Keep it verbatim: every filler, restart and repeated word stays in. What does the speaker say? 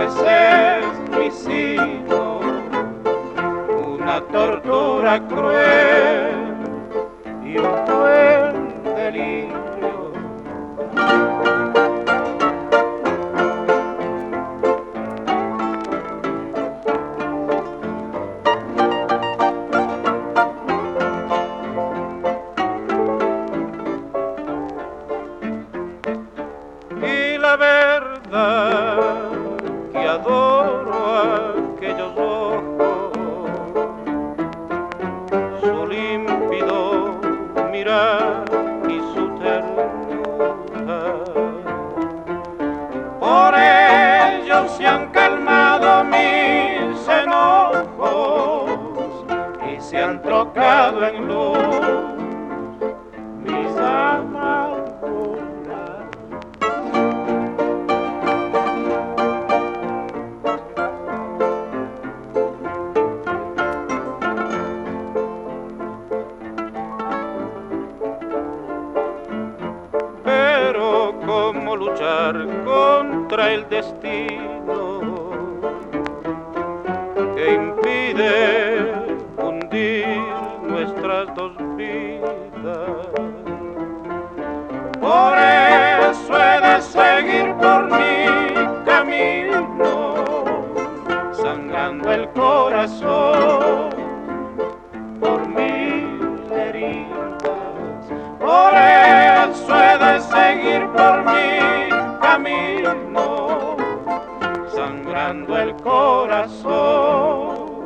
es mi sino, una tortura cruel y un cruel delirio. Y la verdad que adoro aquellos ojos, su límpido mirar y su ternura. Por ellos se han calmado mis enojos y se han trocado en luz mis amarguras. Pero cómo luchar contra el destino que impide hundir nuestras dos vidas. Por eso he de seguir por mi camino, sangrando el corazón por mil heridas. Por eso he de seguir por mi camino, sangrando el corazón